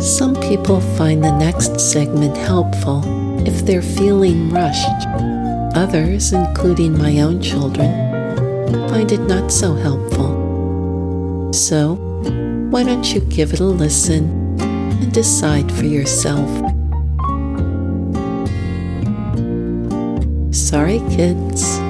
Some people find the next segment helpful if they're feeling rushed. Others, including my own children, find it not so helpful. So, why don't you give it a listen and decide for yourself? Sorry, kids.